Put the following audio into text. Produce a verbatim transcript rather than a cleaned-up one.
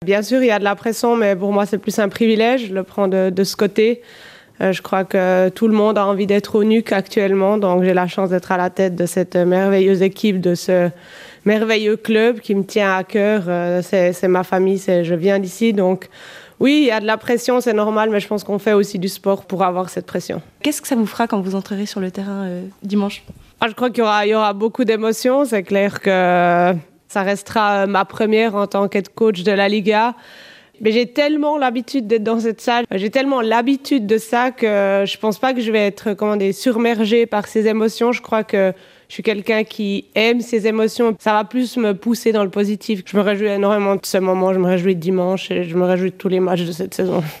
Bien sûr, il y a de la pression, mais pour moi, c'est plus un privilège. Je le prends de, de ce côté. Euh, je crois que tout le monde a envie d'être au N U C actuellement, donc j'ai la chance d'être à la tête de cette merveilleuse équipe, de ce merveilleux club qui me tient à cœur. Euh, c'est, c'est ma famille, c'est, je viens d'ici, donc oui, il y a de la pression, c'est normal, mais je pense qu'on fait aussi du sport pour avoir cette pression. Qu'est-ce que ça vous fera quand vous entrerez sur le terrain euh, dimanche ? Ah, je crois qu'il y aura, il y aura beaucoup d'émotions. C'est clair que ça restera ma première en tant qu'être coach de la Liga. Mais j'ai tellement l'habitude d'être dans cette salle, j'ai tellement l'habitude de ça que je pense pas que je vais être comment dire, submergée par ces émotions. Je crois que je suis quelqu'un qui aime ces émotions. Ça va plus me pousser dans le positif. Je me réjouis énormément de ce moment. Je me réjouis de dimanche et je me réjouis de tous les matchs de cette saison.